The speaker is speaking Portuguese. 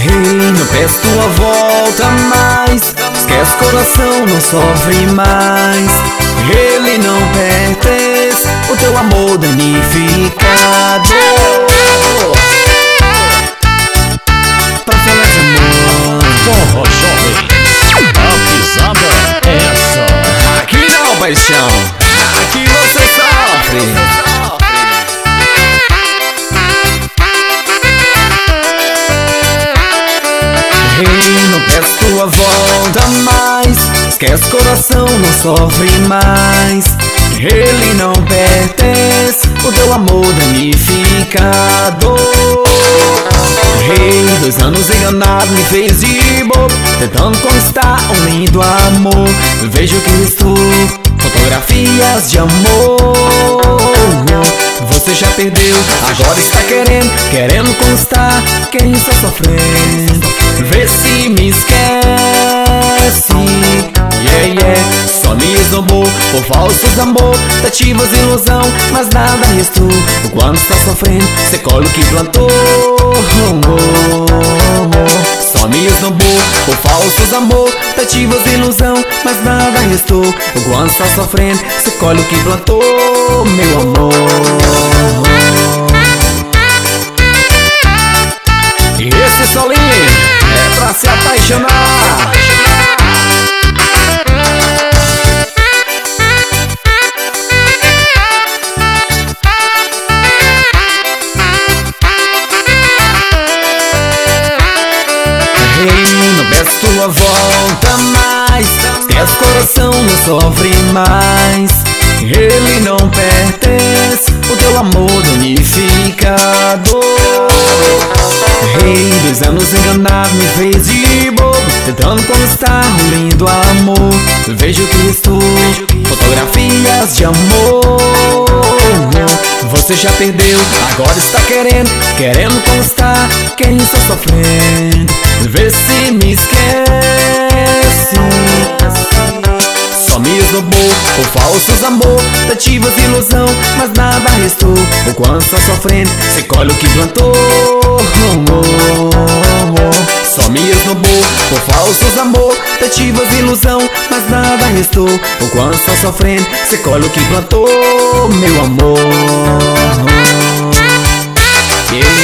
Ei, não peço tua volta mais. Esquece, coração, não sofre mais. Ele não pertence, o teu amor danificado. Pra falar de amor, Forró Jovem, a pisada é essa. aqui não, paixão, aqui você sofre. Ei, não peço tua volta mais. Esquece, coração, não sofre mais. Ele não pertence, o teu amor danificado. Ei, 2 anos enganado me fez de bobo, tentando conquistar um lindo amor. Vejo que estou fotografias de amor. Você já perdeu, agora está querendo conquistar quem está sofrendo. Vê se me esquece, só me esnobou por falsos amor, tentativas de ilusão, mas nada restou. Quando está sofrendo, cê colhe o que plantou. Só me esnobou por falsos amor, tentativas de ilusão, mas nada restou. Quando está sofrendo, cê colhe o que plantou, meu amor. E esse solinho é pra se apaixonar. Ei, não peço tua volta mais. Esquece, coração, não sofre mais. Ele não pertence, o teu amor danificado. Ei, 2 anos enganado me fez de bobo, tentando conquistar um lindo amor. Vejo que estou fotografias de amor. Você já perdeu, agora está querendo conquistar quem está sofrendo. Vê se me esquece. Só me esnobou por falsos amor, tentativas de ilusão, mas nada restou. O quanto está sofrendo, cê colhe o que plantou. Só me esnobou por falsos amor, tentativas de ilusão, mas nada restou. O quanto está sofrendo, cê colhe o que plantou, meu amor.